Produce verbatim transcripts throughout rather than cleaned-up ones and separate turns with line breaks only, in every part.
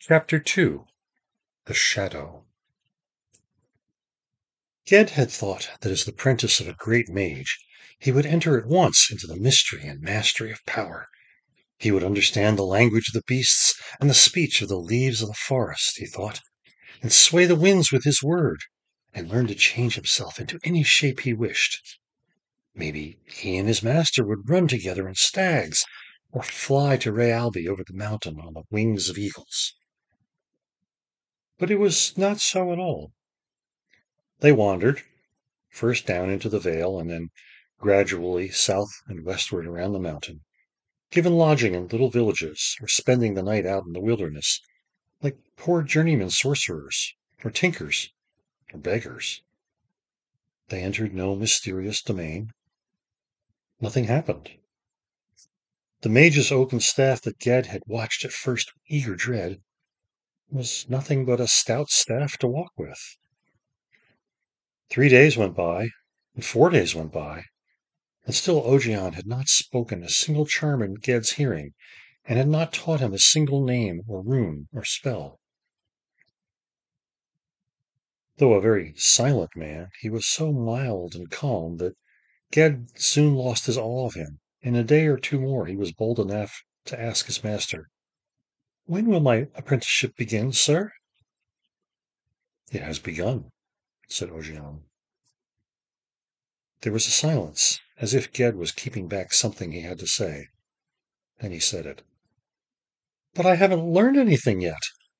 Chapter two. The Shadow. Ged had thought that as the apprentice of a great mage, he would enter at once into the mystery and mastery of power. He would understand the language of the beasts and the speech of the leaves of the forest, he thought, and sway the winds with his word, and learn to change himself into any shape he wished. Maybe he and his master would run together in stags, or fly to Rayalby over the mountain on the wings of eagles. But it was not so at all. They wandered, first down into the vale, and then gradually south and westward around the mountain, given lodging in little villages, or spending the night out in the wilderness, like poor journeyman sorcerers, or tinkers, or beggars. They entered no mysterious domain. Nothing happened. The mage's oaken staff that Ged had watched at first with eager dread was nothing but a stout staff to walk with. Three days went by, and four days went by, and still Ogion had not spoken a single charm in Ged's hearing, and had not taught him a single name or rune or spell. Though a very silent man, he was so mild and calm that Ged soon lost his awe of him. In a day or two more he was bold enough to ask his master, "When will my apprenticeship begin, sir?" "It has begun," said Ogion. There was a silence, as if Ged was keeping back something he had to say. Then he said it. "But I haven't learned anything yet."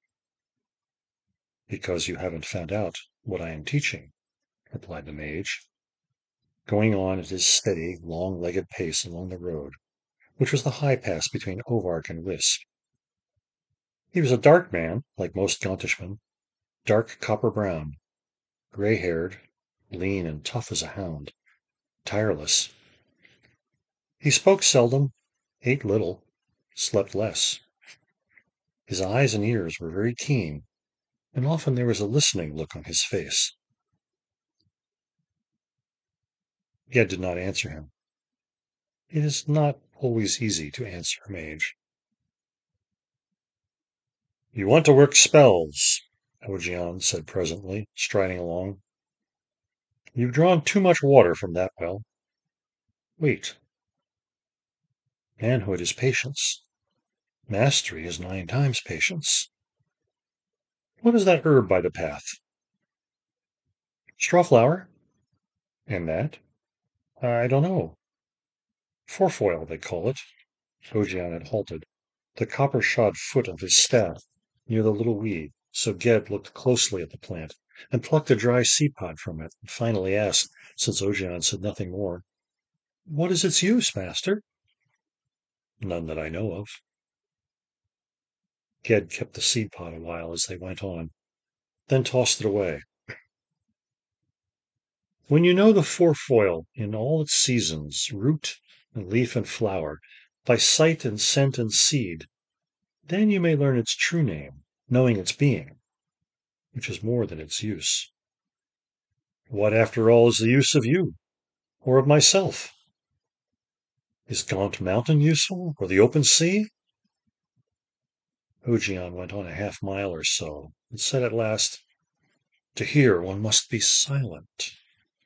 "Because you haven't found out what I am teaching," replied the mage, going on at his steady, long-legged pace along the road, which was the high pass between Ovark and Wisp. He was a dark man, like most Gaunteshmen, dark copper-brown, gray-haired, lean and tough as a hound, tireless. He spoke seldom, ate little, slept less. His eyes and ears were very keen, and often there was a listening look on his face. Ged did not answer him. It is not always easy to answer a mage. "You want to work spells," Ogion said presently, striding along. "You've drawn too much water from that well. Wait. Manhood is patience. Mastery is nine times patience. What is that herb by the path?" "Strawflower." "And that?" "I don't know." "Fourfoil, they call it." Ogion had halted, the copper-shod foot of his staff near the little weed, so Ged looked closely at the plant, and plucked a dry seed-pod from it, and finally asked, since Ogion said nothing more, "What is its use, master?" "None that I know of." Ged kept the seed-pod a while as they went on, then tossed it away. "When you know the fourfoil in all its seasons, root and leaf and flower, by sight and scent and seed, then you may learn its true name, knowing its being, which is more than its use." "What, after all, is the use of you, or of myself? Is Gaunt Mountain useful, or the open sea?" Ogion went on a half mile or so, and said at last, "To hear one must be silent."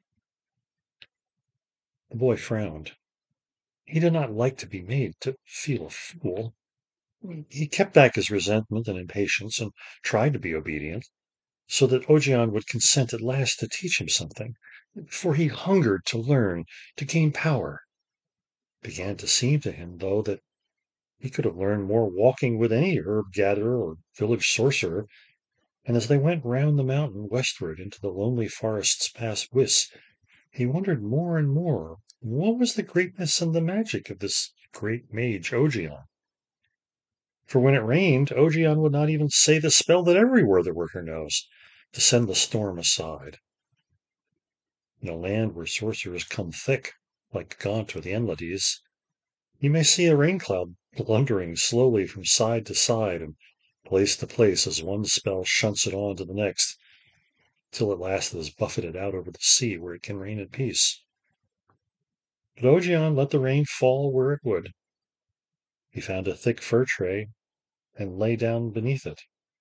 The boy frowned. He did not like to be made to feel a fool. He kept back his resentment and impatience, and tried to be obedient, so that Ogion would consent at last to teach him something, for he hungered to learn, to gain power. It began to seem to him, though, that he could have learned more walking with any herb-gatherer or village sorcerer, and as they went round the mountain westward into the lonely forests past Wisp, he wondered more and more what was the greatness and the magic of this great mage Ogion. For when it rained, Ogion would not even say the spell that every weather-worker knows, to send the storm aside. In a land where sorcerers come thick, like Gaunt or the Enlades, you may see a rain-cloud blundering slowly from side to side and place to place as one spell shunts it on to the next, till at last it is buffeted out over the sea where it can rain in peace. But Ogion let the rain fall where it would. He found a thick fir tree and lay down beneath it,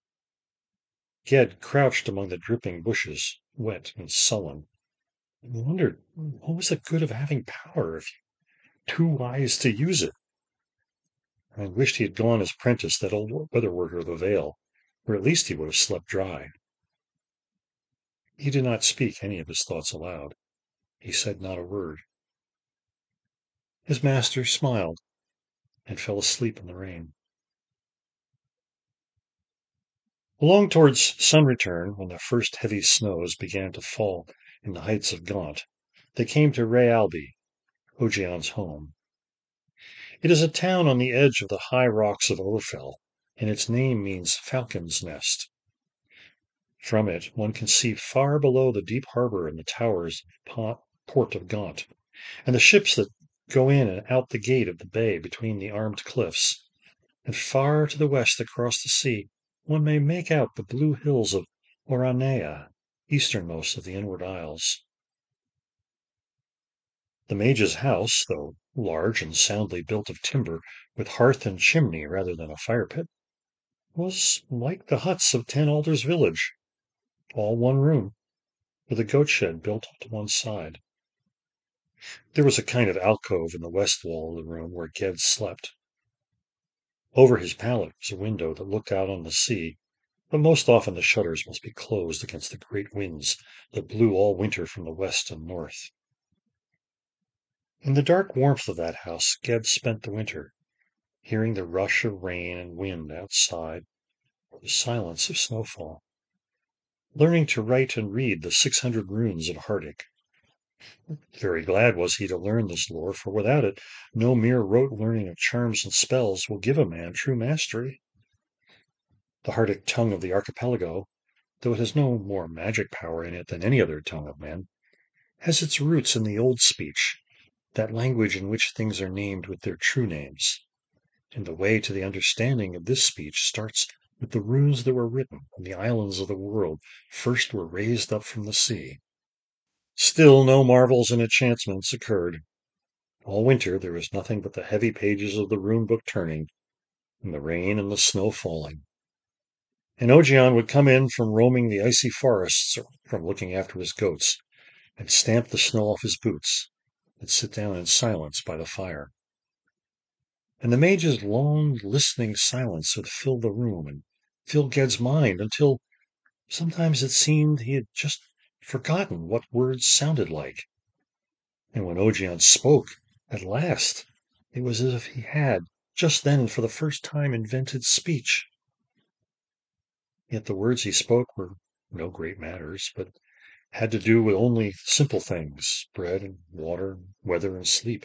Ged crouched among the dripping bushes, wet and sullen, and wondered what was the good of having power if you're too wise to use it. I wished he had gone as apprentice that old weather worker of the Vale, where at least he would have slept dry. He did not speak any of his thoughts aloud. He said not a word. His master smiled and fell asleep in the rain. Along towards sun return, when the first heavy snows began to fall in the heights of Gaunt, they came to Rayalby, Ogion's home. It is a town on the edge of the high rocks of Ophel, and its name means Falcon's Nest. From it one can see far below the deep harbour and the towers of port of Gaunt, and the ships that go in and out the gate of the bay between the armed cliffs, and far to the west across the sea one may make out the blue hills of Oranea, easternmost of the Inward Isles. The mage's house, though large and soundly built of timber, with hearth and chimney rather than a fire-pit, was like the huts of Ten Alders village, all one room, with a goat-shed built to one side. There was a kind of alcove in the west wall of the room where Ged slept. Over his pallet was a window that looked out on the sea, but most often the shutters must be closed against the great winds that blew all winter from the west and north. In the dark warmth of that house Ged spent the winter, hearing the rush of rain and wind outside, or the silence of snowfall, learning to write and read the six hundred runes of Hardic. Very glad was he to learn this lore, for without it no mere rote learning of charms and spells will give a man true mastery. The Hardic tongue of the archipelago, though it has no more magic power in it than any other tongue of men, has its roots in the old speech, that language in which things are named with their true names. And the way to the understanding of this speech starts with the runes that were written when the islands of the world first were raised up from the sea. Still no marvels and enchantments occurred. All winter there was nothing but the heavy pages of the rune book turning, and the rain and the snow falling. And Ogion would come in from roaming the icy forests or from looking after his goats, and stamp the snow off his boots, and sit down in silence by the fire. And the mage's long, listening silence would fill the room and fill Ged's mind until sometimes it seemed he had just forgotten what words sounded like. And when Ogion spoke, at last, it was as if he had, just then for the first time, invented speech. Yet the words he spoke were no great matters, but had to do with only simple things, bread and water, weather and sleep.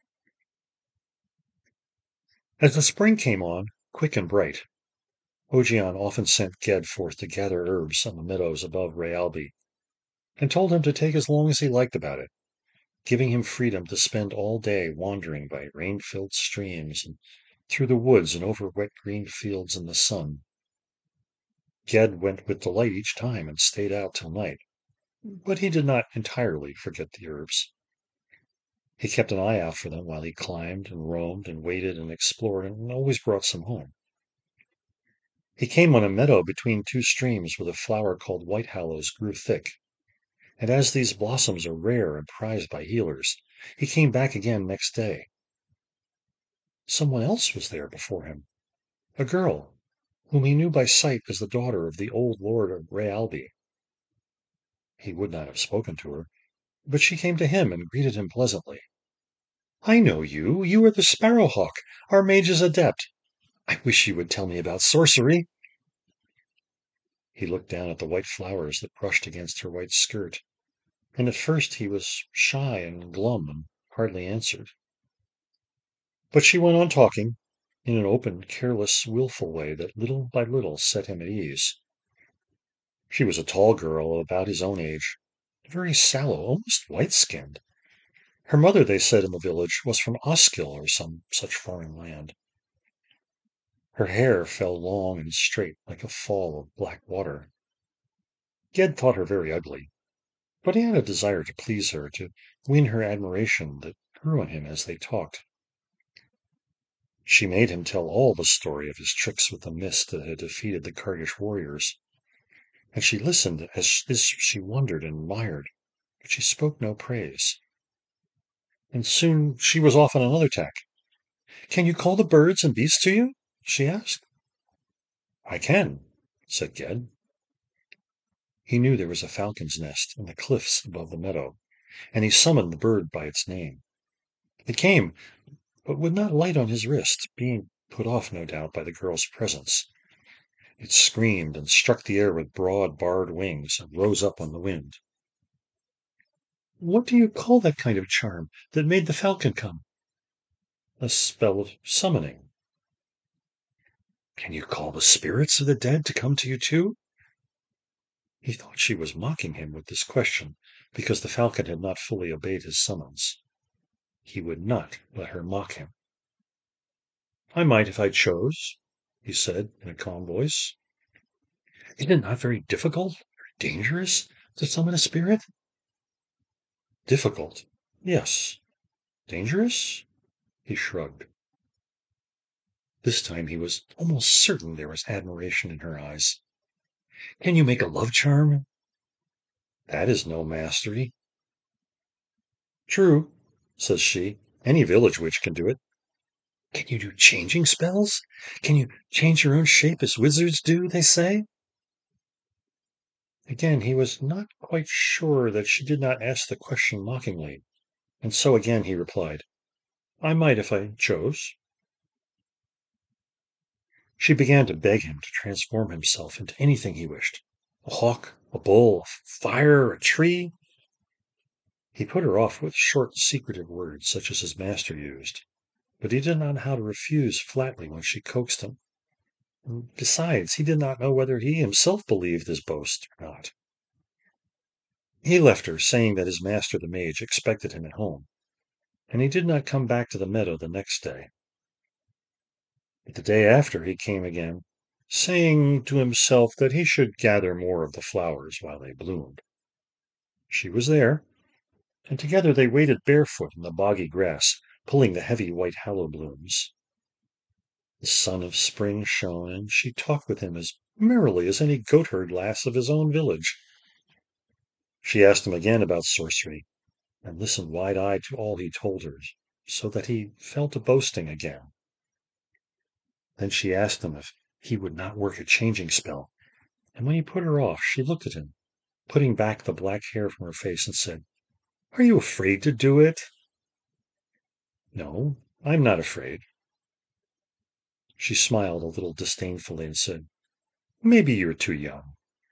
As the spring came on, quick and bright, Ogion often sent Ged forth to gather herbs on the meadows above Rayalby, and told him to take as long as he liked about it, giving him freedom to spend all day wandering by rain-filled streams and through the woods and over wet green fields in the sun. Ged went with delight each time and stayed out till night, but he did not entirely forget the herbs. He kept an eye out for them while he climbed and roamed and waited and explored, and always brought some home. He came on a meadow between two streams where the flower called white hallows grew thick, and as these blossoms are rare and prized by healers, he came back again next day. Someone else was there before him, a girl whom he knew by sight as the daughter of the old lord of Rayalby. He would not have spoken to her, but she came to him and greeted him pleasantly. "I know you. You are the Sparrowhawk, our mage's adept. I wish you would tell me about sorcery." He looked down at the white flowers that brushed against her white skirt, and at first he was shy and glum and hardly answered. But she went on talking, in an open, careless, wilful way that little by little set him at ease. She was a tall girl of about his own age, very sallow, almost white-skinned. Her mother, they said in the village, was from Oskyll or some such foreign land. Her hair fell long and straight like a fall of black water. Ged thought her very ugly, but he had a desire to please her, to win her admiration that grew on him as they talked. She made him tell all the story of his tricks with the mist that had defeated the Kargish warriors. and she listened as, as she wondered and admired, but she spoke no praise. And soon she was off on another tack. "Can you call the birds and beasts to you?" she asked. "I can," said Ged. He knew there was a falcon's nest in the cliffs above the meadow, and he summoned the bird by its name. It came, but would not light on his wrist, being put off, no doubt, by the girl's presence. It screamed and struck the air with broad, barred wings, and rose up on the wind. "What do you call that kind of charm that made the falcon come?" "A spell of summoning." "Can you call the spirits of the dead to come to you too?" He thought she was mocking him with this question, because the falcon had not fully obeyed his summons. He would not let her mock him. "I might if I chose," he said in a calm voice. "Is it not very difficult or dangerous to summon a spirit?" "Difficult, yes. Dangerous?" He shrugged. This time he was almost certain there was admiration in her eyes. "Can you make a love charm?" "That is no mastery." "True," says she. "Any village witch can do it." "Can you do changing spells? Can you change your own shape as wizards do, they say?" Again he was not quite sure that she did not ask the question mockingly, and so again he replied, "I might if I chose." She began to beg him to transform himself into anything he wished. A hawk, a bull, a fire, a tree. He put her off with short, secretive words, such as his master used, but he did not know how to refuse flatly when she coaxed him. And besides, he did not know whether he himself believed this boast or not. He left her, saying that his master the mage expected him at home, and he did not come back to the meadow the next day. But the day after he came again, saying to himself that he should gather more of the flowers while they bloomed. She was there, and together they waded barefoot in the boggy grass, pulling the heavy white hallow blooms. The sun of spring shone, and she talked with him as merrily as any goatherd lass of his own village. She asked him again about sorcery, and listened wide-eyed to all he told her, so that he fell to boasting again. Then she asked him if he would not work a changing spell, and when he put her off, she looked at him, putting back the black hair from her face, and said, "Are you afraid to do it?" "No, I'm not afraid." She smiled a little disdainfully and said, "Maybe you're too young."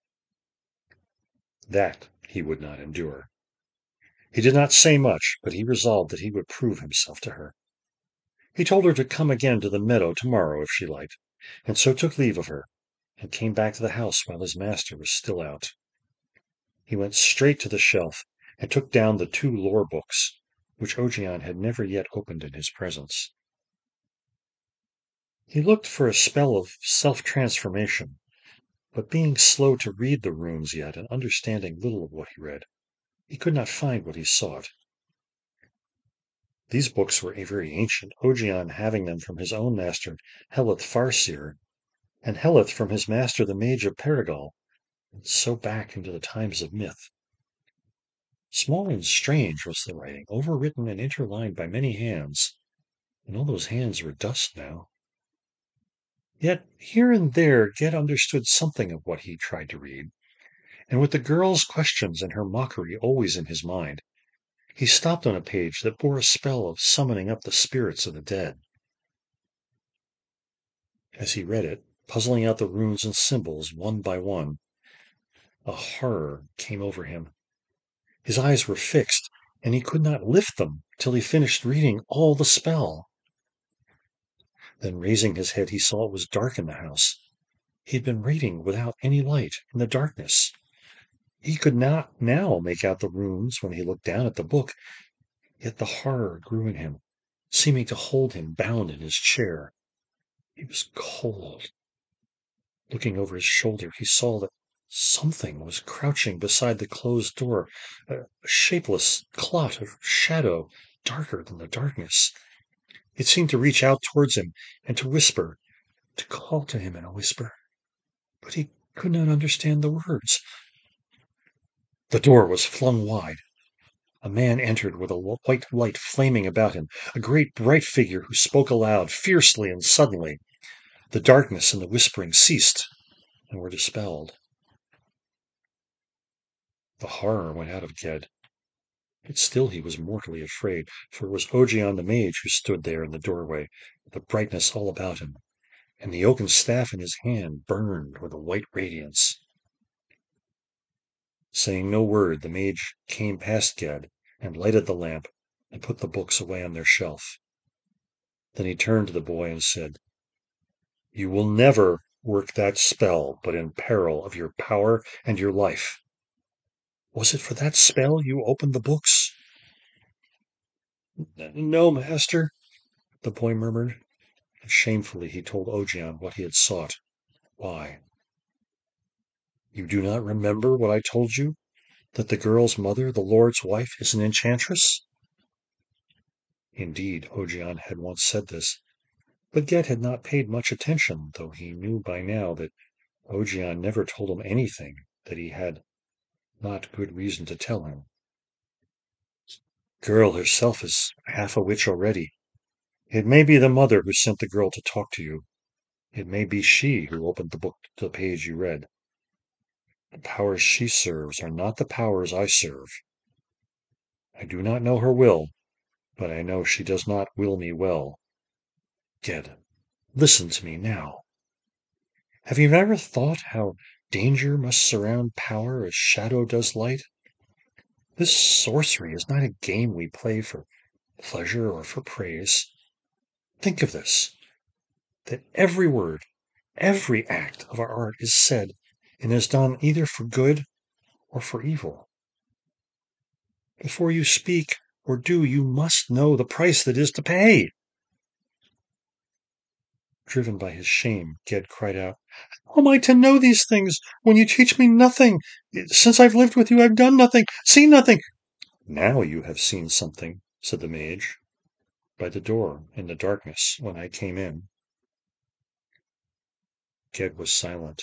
That he would not endure. He did not say much, but he resolved that he would prove himself to her. He told her to come again to the meadow tomorrow if she liked, and so took leave of her, and came back to the house while his master was still out. He went straight to the shelf, and took down the two lore books, which Ogion had never yet opened in his presence. He looked for a spell of self-transformation, but being slow to read the runes yet, and understanding little of what he read, he could not find what he sought. These books were very ancient, Ogion having them from his own master Helith Farseer, and Helith from his master the mage of Perigal, and so back into the times of myth. Small and strange was the writing, overwritten and interlined by many hands, and all those hands were dust now. Yet here and there Ged understood something of what he tried to read, and with the girl's questions and her mockery always in his mind, he stopped on a page that bore a spell of summoning up the spirits of the dead. As he read it, puzzling out the runes and symbols one by one, a horror came over him. His eyes were fixed, and he could not lift them till he finished reading all the spell. Then, raising his head, he saw it was dark in the house. He had been reading without any light, in the darkness. He could not now make out the runes when he looked down at the book, yet the horror grew in him, seeming to hold him bound in his chair. He was cold. Looking over his shoulder, he saw that something was crouching beside the closed door, a shapeless clot of shadow, darker than the darkness. It seemed to reach out towards him and to whisper, to call to him in a whisper. But he could not understand the words. The door was flung wide. A man entered with a white light flaming about him, a great bright figure who spoke aloud, fiercely and suddenly. The darkness and the whispering ceased and were dispelled. The horror went out of Ged, but still he was mortally afraid, for it was Ogion the mage who stood there in the doorway, with the brightness all about him, and the oaken staff in his hand burned with a white radiance. Saying no word, the mage came past Ged and lighted the lamp and put the books away on their shelf. Then he turned to the boy and said, "You will never work that spell but in peril of your power and your life." "Was it for that spell you opened the books?" "No, master," the boy murmured, and shamefully he told Ogion what he had sought. Why? "You do not remember what I told you? That the girl's mother, the lord's wife, is an enchantress?" Indeed, Ogion had once said this, but Ged had not paid much attention, though he knew by now that Ogion never told him anything that he had not good reason to tell him. "Girl herself is half a witch already. It may be the mother who sent the girl to talk to you. It may be she who opened the book to the page you read. The powers she serves are not the powers I serve. I do not know her will, but I know she does not will me well. Ged, listen to me now. Have you never thought how danger must surround power as shadow does light? This sorcery is not a game we play for pleasure or for praise. Think of this, that every word, every act of our art is said and is done either for good or for evil. Before you speak or do, you must know the price that is to pay." Driven by his shame, Ged cried out, "How am I to know these things when you teach me nothing? Since I've lived with you, I've done nothing, seen nothing." "Now you have seen something," said the mage, "by the door in the darkness when I came in." Ged was silent.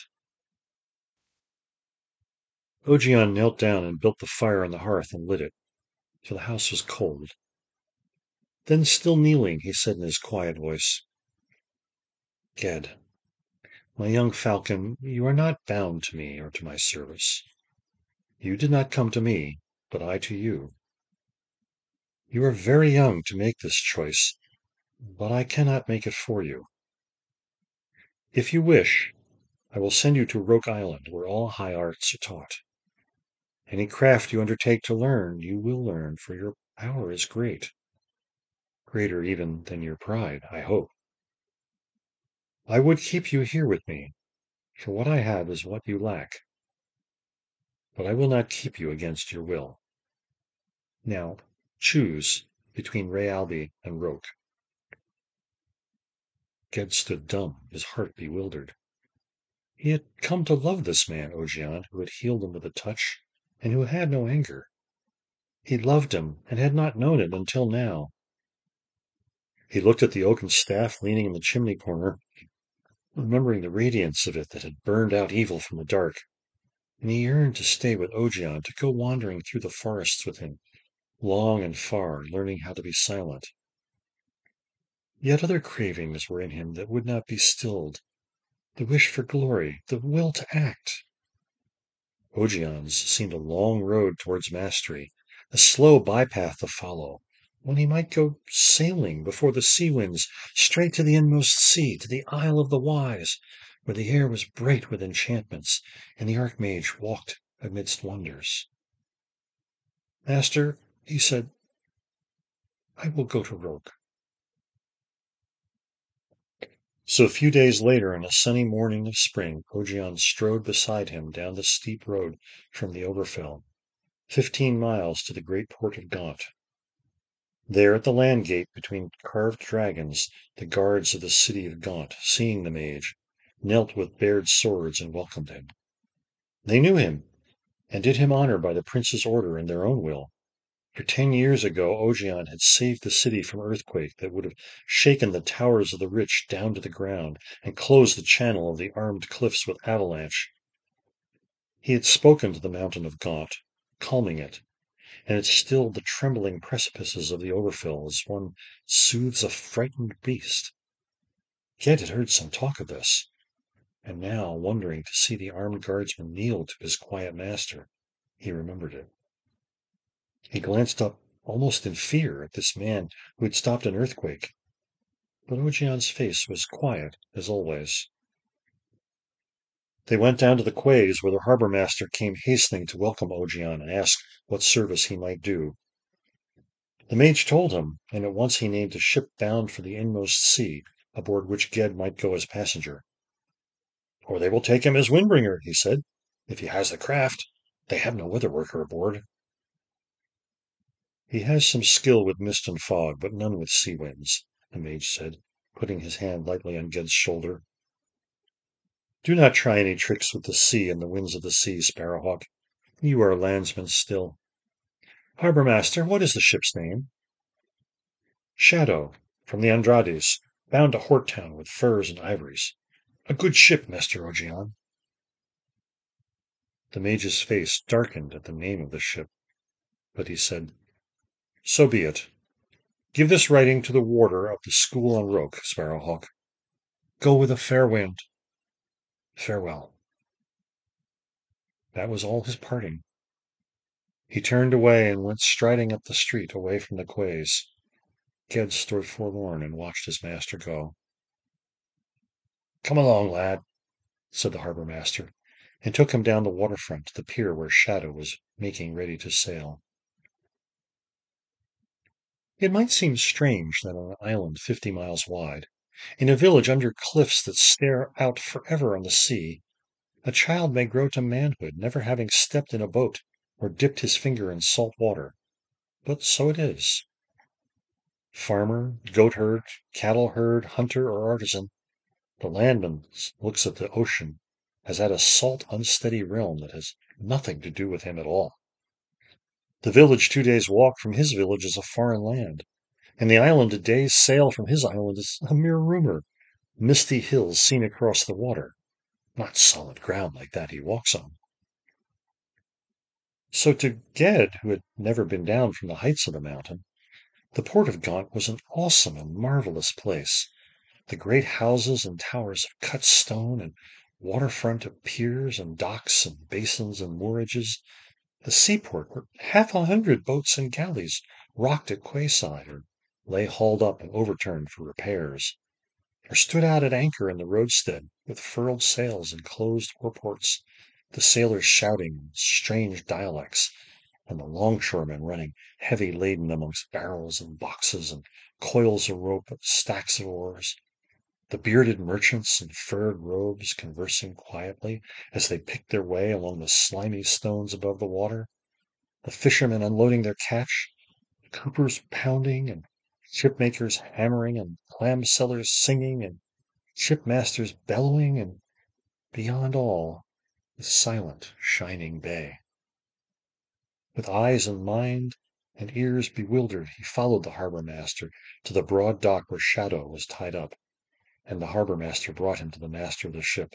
Ogion knelt down and built the fire on the hearth and lit it, for the house was cold. Then, still kneeling, he said in his quiet voice, "Ged, my young falcon, you are not bound to me or to my service. You did not come to me, but I to you. You are very young to make this choice, but I cannot make it for you. If you wish, I will send you to Roke Island, where all high arts are taught. Any craft you undertake to learn, you will learn, for your power is great. Greater even than your pride, I hope. I would keep you here with me, for what I have is what you lack. But I will not keep you against your will. Now, choose between Rayalbe and Roke." Ged stood dumb, his heart bewildered. He had come to love this man, Ogion, who had healed him with a touch, and who had no anger. He loved him, and had not known it until now. He looked at the oaken staff leaning in the chimney corner, remembering the radiance of it that had burned out evil from the dark, and he yearned to stay with Ogion, to go wandering through the forests with him, long and far, learning how to be silent. Yet other cravings were in him that would not be stilled, the wish for glory, the will to act. Ogion's seemed a long road towards mastery, a slow bypath to follow, when he might go sailing before the sea winds, straight to the inmost sea, to the Isle of the Wise, where the air was bright with enchantments, and the Archmage walked amidst wonders. "Master," he said, "I will go to Roke." So a few days later, in a sunny morning of spring, Ogion strode beside him down the steep road from the Oberfell, fifteen miles to the great port of Gaunt. There at the land gate, between carved dragons, the guards of the city of Gaunt, seeing the mage, knelt with bared swords and welcomed him. They knew him, and did him honor by the prince's order and their own will. For ten years ago Ogion had saved the city from earthquake that would have shaken the towers of the rich down to the ground, and closed the channel of the armed cliffs with avalanche. He had spoken to the mountain of Gaunt, calming it, and it stilled the trembling precipices of the overfill as one soothes a frightened beast. Ged had heard some talk of this, and now, wondering to see the armed guardsman kneel to his quiet master, he remembered it. He glanced up almost in fear at this man who had stopped an earthquake, but Ogion's face was quiet as always. They went down to the quays, where the harbour master came hastening to welcome Ogion and ask what service he might do. The mage told him, and at once he named a ship bound for the inmost sea, aboard which Ged might go as passenger. "Or they will take him as windbringer," he said, "if he has the craft. They have no weather worker aboard." "He has some skill with mist and fog, but none with sea winds," the mage said, putting his hand lightly on Ged's shoulder. "Do not try any tricks with the sea and the winds of the sea, Sparrowhawk. You are a landsman still. Harbour master, what is the ship's name?" "Shadow, from the Andrades, bound to Hortown with furs and ivories. A good ship, Master Ogion." The mage's face darkened at the name of the ship, but he said, "So be it. Give this writing to the warder of the school on Roke, Sparrowhawk. Go with a fair wind. Farewell." That was all his parting. He turned away and went striding up the street away from the quays. Ged stood forlorn and watched his master go. "Come along, lad," said the harbour master, and took him down the waterfront to the pier where Shadow was making ready to sail. It might seem strange that on an island fifty miles wide, in a village under cliffs that stare out forever on the sea, a child may grow to manhood, never having stepped in a boat or dipped his finger in salt water. But so it is. Farmer, goatherd, cattle herd, hunter, or artisan, the landman looks at the ocean as at a salt, unsteady realm that has nothing to do with him at all. The village two days' walk from his village is a foreign land, and the island a day's sail from his island is a mere rumor, misty hills seen across the water, not solid ground like that he walks on. So to Ged, who had never been down from the heights of the mountain, the port of Gaunt was an awesome and marvelous place. The great houses and towers of cut stone, and waterfront of piers and docks and basins and moorages, the seaport where half a hundred boats and galleys rocked at quayside, or lay hauled up and overturned for repairs, or stood out at anchor in the roadstead with furled sails and closed oarports, the sailors shouting in strange dialects, and the longshoremen running heavy laden amongst barrels and boxes and coils of rope and stacks of oars, the bearded merchants in furred robes conversing quietly as they picked their way along the slimy stones above the water, the fishermen unloading their catch, the coopers pounding, and shipmakers hammering, and clam sellers singing, and shipmasters bellowing, and beyond all, the silent, shining bay. With eyes and mind and ears bewildered, he followed the harbour master to the broad dock where Shadow was tied up, and the harbour master brought him to the master of the ship.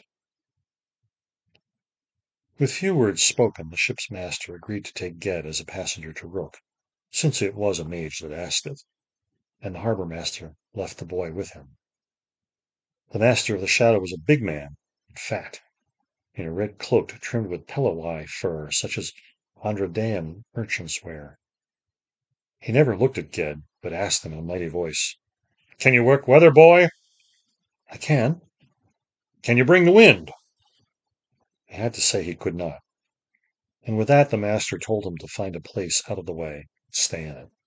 With few words spoken, the ship's master agreed to take Ged as a passenger to Roke, since it was a mage that asked it, and the harbour master left the boy with him. The master of the Shadow was a big man and fat, in a red cloak trimmed with Pelawai fur, such as Androdaean merchants wear. He never looked at Ged, but asked him in a mighty voice, "Can you work weather, boy?" "I can." "Can you bring the wind?" He had to say he could not. And with that the master told him to find a place out of the way and stay in it.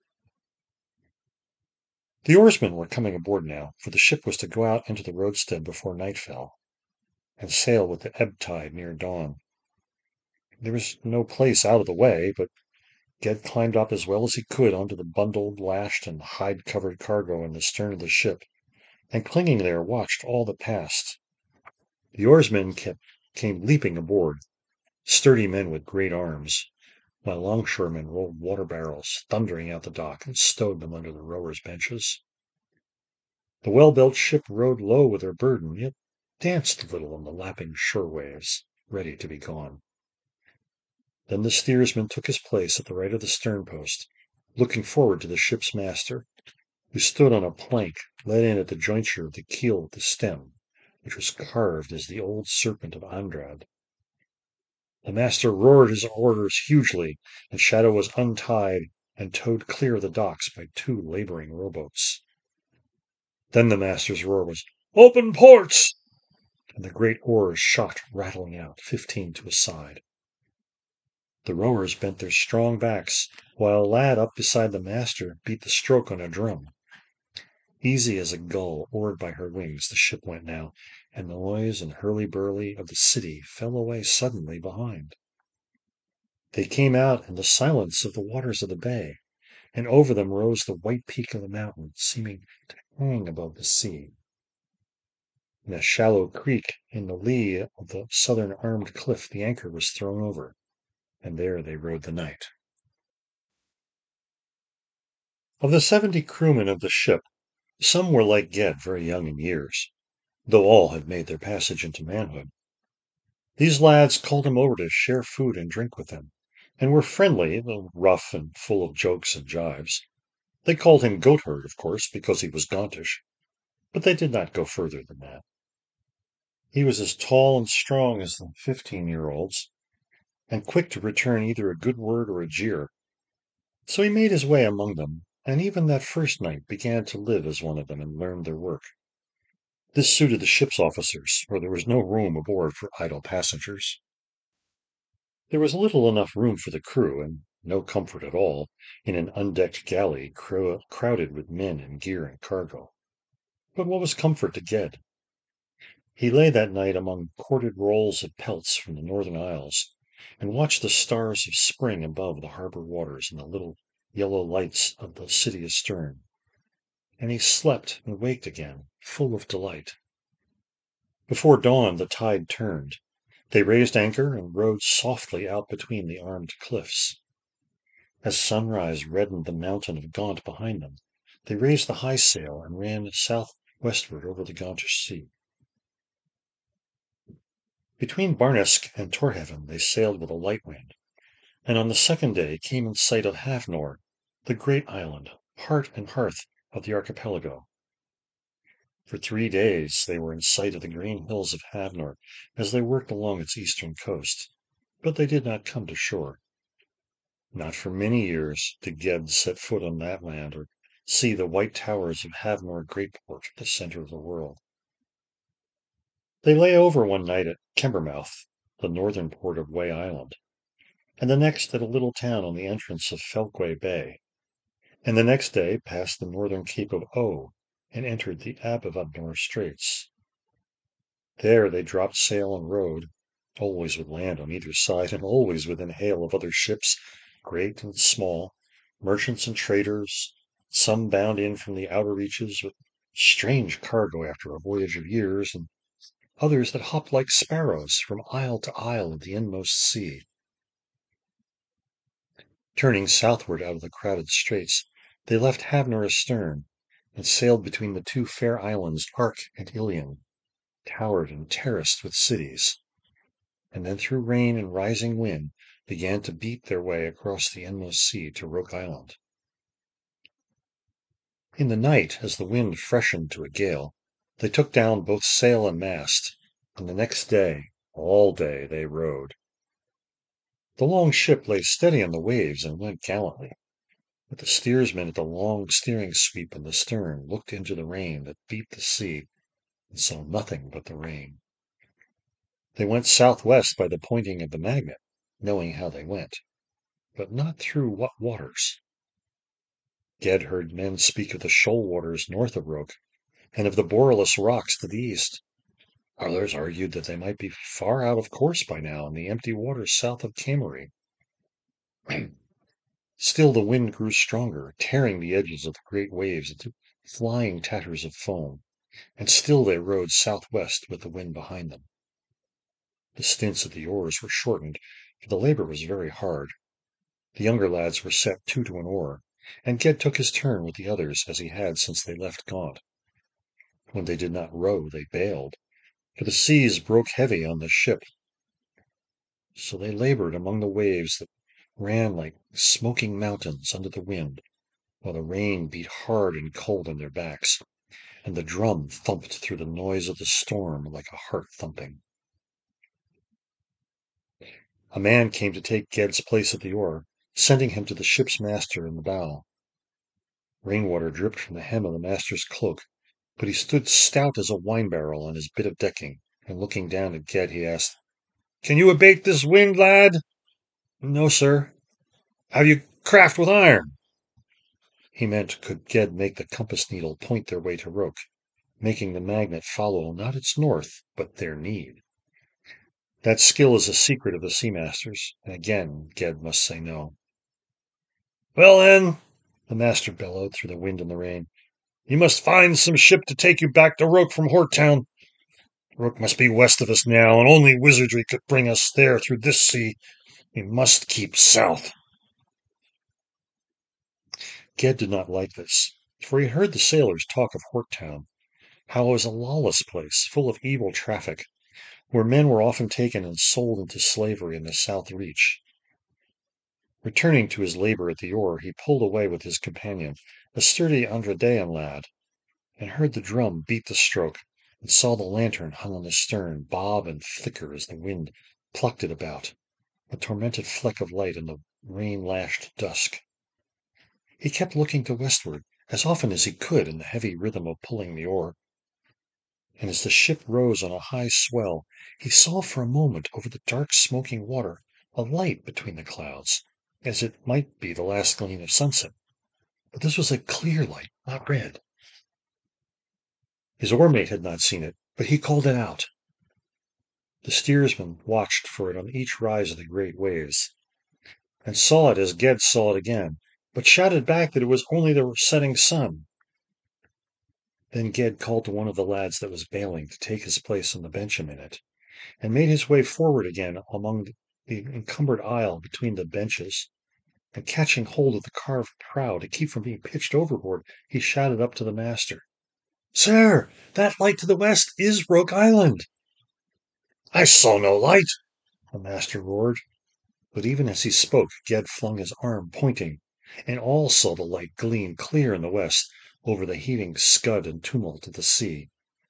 The oarsmen were coming aboard now, for the ship was to go out into the roadstead before night fell, and sail with the ebb tide near dawn. There was no place out of the way, but Ged climbed up as well as he could onto the bundled, lashed, and hide-covered cargo in the stern of the ship, and clinging there watched all that passed. The oarsmen kept, came leaping aboard, sturdy men with great arms, while longshoremen rolled water barrels thundering out the dock and stowed them under the rowers' benches. The well-built ship rode low with her burden, yet danced a little on the lapping shore waves, ready to be gone. Then the steersman took his place at the right of the sternpost, looking forward to the ship's master, who stood on a plank let in at the jointure of the keel at the stem, which was carved as the old serpent of Andrade. The master roared his orders hugely, and Shadow was untied and towed clear of the docks by two laboring rowboats. Then the master's roar was, "Open ports!" and the great oars shot rattling out, fifteen to a side. The rowers bent their strong backs, while a lad up beside the master beat the stroke on a drum. Easy as a gull oared by her wings, the ship went now, and the noise and hurly-burly of the city fell away suddenly behind. They came out in the silence of the waters of the bay, and over them rose the white peak of the mountain, seeming to hang above the sea. In a shallow creek in the lee of the southern armed cliff the anchor was thrown over, and there they rode the night. Of the seventy crewmen of the ship, some were like Ged, very young in years, though all had made their passage into manhood. These lads called him over to share food and drink with them, and were friendly, though rough and full of jokes and jibes. They called him Goatherd, of course, because he was gauntish, but they did not go further than that. He was as tall and strong as the fifteen-year-olds, and quick to return either a good word or a jeer. So he made his way among them, and even that first night began to live as one of them and learned their work. This suited the ship's officers, for there was no room aboard for idle passengers. There was little enough room for the crew, and no comfort at all, in an undecked galley crowded with men and gear and cargo. But what was comfort to Ged? He lay that night among corded rolls of pelts from the northern isles, and watched the stars of spring above the harbor waters and the little yellow lights of the city astern. And he slept and waked again, full of delight. Before dawn the tide turned. They raised anchor and rowed softly out between the armed cliffs. As sunrise reddened the mountain of Gaunt behind them, they raised the high sail and ran south-westward over the Gauntish Sea. Between Barnesk and Torhaven they sailed with a light wind, and on the second day came in sight of Havnor, the great island, heart and hearth of the archipelago. For three days they were in sight of the green hills of Havnor as they worked along its eastern coast, but they did not come to shore. Not for many years did Ged set foot on that land or see the white towers of Havnor Greatport, the center of the world. They lay over one night at Kembermouth, the northern port of Way Island, and the next at a little town on the entrance of Felquay Bay, and the next day passed the northern cape of O and entered the Abhavnor Straits. There they dropped sail and rowed, always with land on either side and always within hail of other ships, great and small, merchants and traders, some bound in from the outer reaches with strange cargo after a voyage of years, and others that hopped like sparrows from isle to isle of the inmost sea. Turning southward out of the crowded straits, they left Havnor astern, and sailed between the two fair islands Arc and Ilion, towered and terraced with cities, and then through rain and rising wind began to beat their way across the inmost sea to Roke Island. In the night, as the wind freshened to a gale, they took down both sail and mast, and the next day, all day, they rowed. The long ship lay steady on the waves and went gallantly, but the steersman at the long steering sweep in the stern looked into the rain that beat the sea and saw nothing but the rain. They went southwest by the pointing of the magnet, knowing how they went, but not through what waters. Ged heard men speak of the shoal waters north of Roke, and of the Borealis rocks to the east. Others argued that they might be far out of course by now in the empty waters south of Camery. Still the wind grew stronger, tearing the edges of the great waves into flying tatters of foam, and still they rowed southwest with the wind behind them. The stints at the oars were shortened, for the labor was very hard. The younger lads were set two to an oar, and Ged took his turn with the others as he had since they left Gaunt. When they did not row, they bailed, for the seas broke heavy on the ship. So they labored among the waves that ran like smoking mountains under the wind, while the rain beat hard and cold on their backs, and the drum thumped through the noise of the storm like a heart thumping. A man came to take Ged's place at the oar, sending him to the ship's master in the bow. Rainwater dripped from the hem of the master's cloak, but he stood stout as a wine barrel on his bit of decking, and looking down at Ged, he asked, "Can you abate this wind, lad?" "No, sir." "Have you craft with iron?" He meant, could Ged make the compass needle point their way to Roke, making the magnet follow not its north, but their need. That skill is a secret of the sea masters, and again Ged must say no. "Well, then," the master bellowed through the wind and the rain, "you must find some ship to take you back to Roke from Hortown. Roke must be west of us now, and only wizardry could bring us there through this sea. We must keep south." Ged did not like this, for he heard the sailors talk of Hortown, how it was a lawless place, full of evil traffic, where men were often taken and sold into slavery in the South Reach. Returning to his labor at the oar, he pulled away with his companion, a sturdy Androdean lad, and heard the drum beat the stroke, and saw the lantern hung on the stern bob and flicker as the wind plucked it about, a tormented fleck of light in the rain-lashed dusk. He kept looking to westward, as often as he could in the heavy rhythm of pulling the oar, and as the ship rose on a high swell, he saw for a moment over the dark smoking water a light between the clouds, as it might be the last gleam of sunset. But this was a clear light, not red. His oar-mate had not seen it, but he called it out. The steersman watched for it on each rise of the great waves, and saw it as Ged saw it again, but shouted back that it was only the setting sun. Then Ged called to one of the lads that was bailing to take his place on the bench a minute, and made his way forward again among the encumbered aisle between the benches, and catching hold of the carved prow to keep from being pitched overboard, he shouted up to the master, "Sir, that light to the west is Roke Island." "I saw no light," the master roared. But even as he spoke, Ged flung his arm, pointing, and all saw the light gleam clear in the west over the heaving scud and tumult of the sea.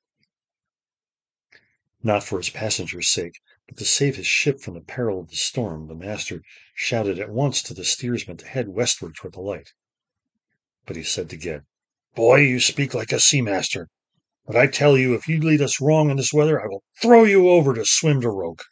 Not for his passengers' sake, but to save his ship from the peril of the storm, the master shouted at once to the steersman to head westward toward the light. But he said to Ged, "Boy, you speak like a sea master, but I tell you, if you lead us wrong in this weather, I will throw you over to swim to Roke."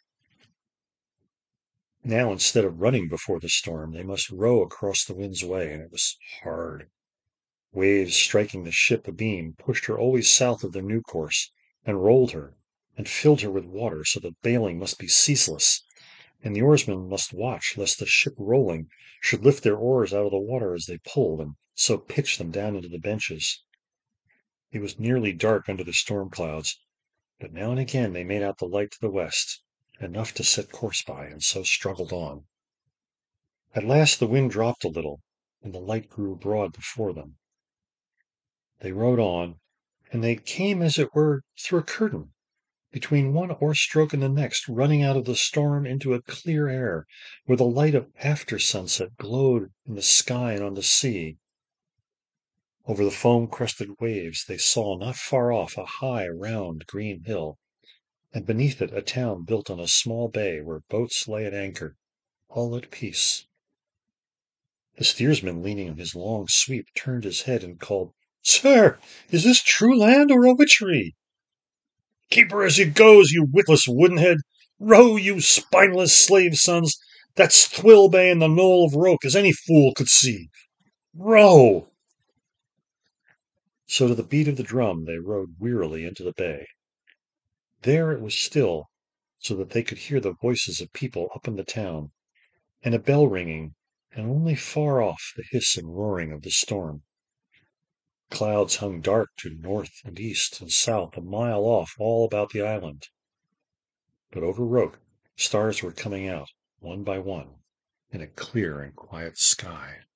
Now, instead of running before the storm, they must row across the wind's way, and it was hard. Waves striking the ship abeam pushed her always south of their new course, and rolled her, and filled her with water, so that bailing must be ceaseless, and the oarsmen must watch lest the ship rolling should lift their oars out of the water as they pulled, and so pitch them down into the benches. It was nearly dark under the storm clouds, but now and again they made out the light to the west, enough to set course by, and so struggled on. At last the wind dropped a little, and the light grew broad before them. They rowed on, and they came as it were through a curtain, between one oar-stroke and the next, running out of the storm into a clear air, where the light of after sunset glowed in the sky and on the sea. Over the foam-crested waves they saw not far off a high, round, green hill, and beneath it a town built on a small bay where boats lay at anchor, all at peace. The steersman, leaning on his long sweep, turned his head and called, "Sir, is this true land or a witchery?" "Keep her as you goes, you witless woodenhead! Row, you spineless slave sons! That's Thwill Bay and the knoll of Roke, as any fool could see. Row!" So to the beat of the drum they rowed wearily into the bay. There it was still, so that they could hear the voices of people up in the town, and a bell ringing, and only far off the hiss and roaring of the storm. Clouds hung dark to north and east and south, a mile off all about the island. But over Roke stars were coming out, one by one, in a clear and quiet sky.